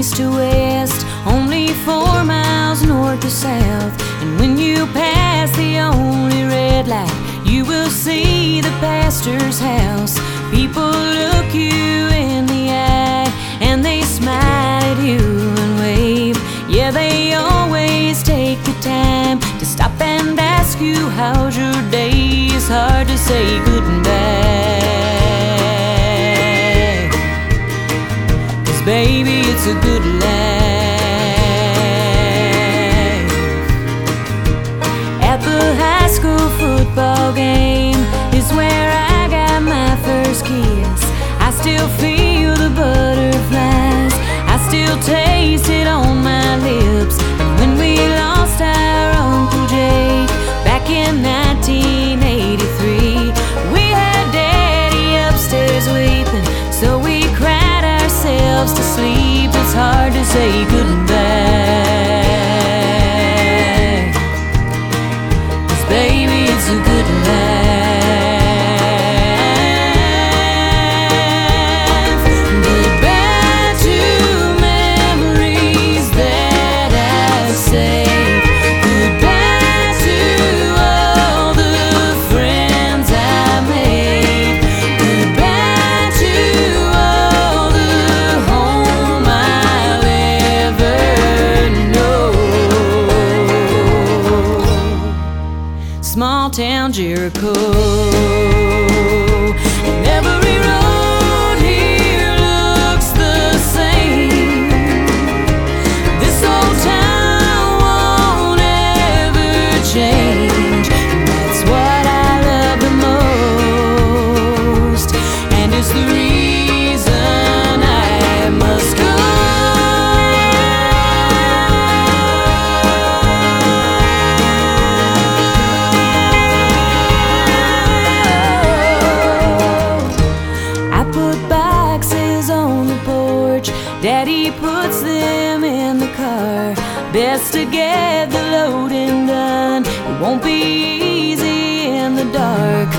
east to west, only 4 miles north to south. And when you pass the only red light, you will see the pastor's house. People look you in the eye and they smile at you and wave. Yeah, they always take the time to stop and ask you how's your day. It's hard to say goodbye, 'cause baby, it's a good life. At the high school football game is where I got my first kiss. I still feel the butterflies, I still taste it on my lips. And when we lost our Uncle Jake back in 1983, we had Daddy upstairs weeping, so we cried ourselves to sleep. It's hard to say goodbye, 'cause baby, it's a good life. Small town Jericho, and every road here looks the same. This old town won't ever change, and that's what I love the most, and it's the reason I must go. Daddy puts them in the car, best to get the loading done. It won't be easy in the dark,